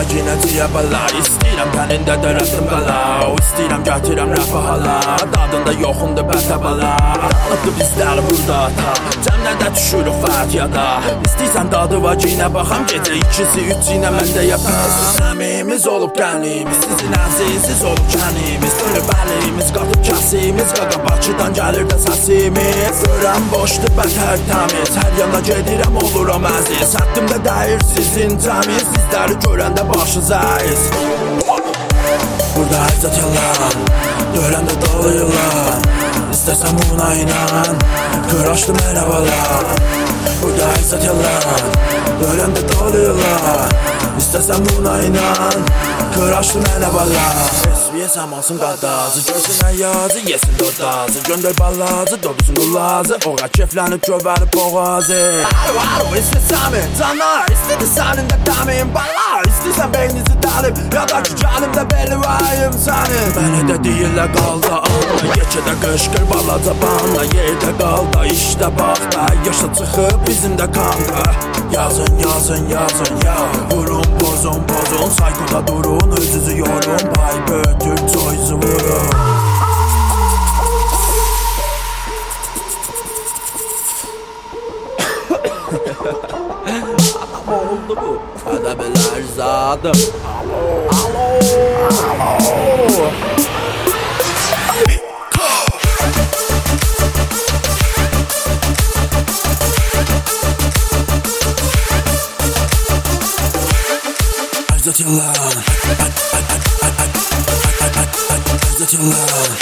ginəcəyə bala. İstəyirəm tənində də rəsm qala. İstəyirəm gətirəm rəfə hala. Dadında yoxundur bətə bala. Dağılıbdır bizlər burada ata. Cəmlədə düşürük Fatihada. İstəyirsən dadı var ginə baxam. Gecə ikisi üç ginə məndə yapar. Səmimiz olub qənimiz, sizin əziziz olub kənimiz. Dönüb əlimiz, qatıb kəsimiz. Qaqa Bakıdan gəlir də səsimiz. Görəm boşdur bətər təmiz. Hər yana gedirəm oluram əziz. Həddimdə dəyir sizin cəmiz. Sizləri görəndə başınız əyiz. Burada əzzət yalan, görəndə doluyurlar. İstəsəm buna inan, qıraşdı merhabalar. Burada əzzət yalan, görəndə doluyurlar. İstəsəm buna inan, qıraşdı merhabalar. Yesəm alsın qadazı, görsün əyazı, yesin dodazı. Göndər balazı, dobuzun qulazı. Oğa keflənib gövərib boğazı. Alo, istəsəmi, canlar, istədi sənin də dəmin bala. İstəyirsən beyninizi dəlib, ya da ki gəlimdə beli vayım sənin. Məni də deyirlər qalda anla, yekədə qışqır balaca banla. Yerdə qalda, işdə baxda, yaşa çıxıb bizim də kanqa. Yazın, yazın, yazın, ya. Vurun, bozun, bozun, saykoda durun, özünüzü yorun. Pay bötür, çoyuzu vurun. Ama oldu bu. Ədəblər zadım. Alo, alo, alo. Əzzət yalan, əzzət yalan.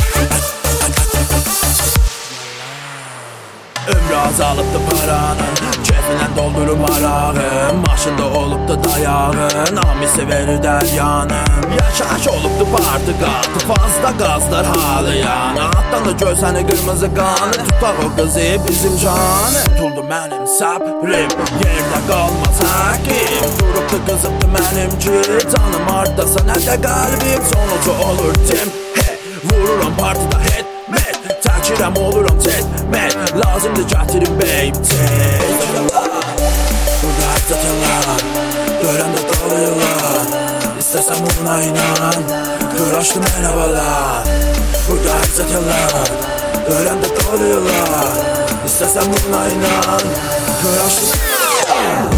Ömrü azalıbdı paranın, keyfinən doldurub arağın. Maşında olubdu dayağın, amisi verir dəryanın. Yaşaş olubdu parti qatı, fazla qazlar halı yanı. Altdan da görsəni qırmızı qanı, tutaq o qızı bizim canı. Tutuldu mənim səbrim, yerdə qalmaz həkim. Durubdu qızıbdı mənimki, canım ardasa nə də qəlbim. Sonucu olur tim, he, vururam partida hit, met. Çəkirəm oluram çetmet, lazımdır gətirim babe tek. Burada əzzət yalan, görəndə doluyurlar. İstəsəm buna inan, qıraşdı merhabalar. Burada əzzət yalan, görəndə doluyurlar. İstəsəm buna inan, qıraşdı merhabalar.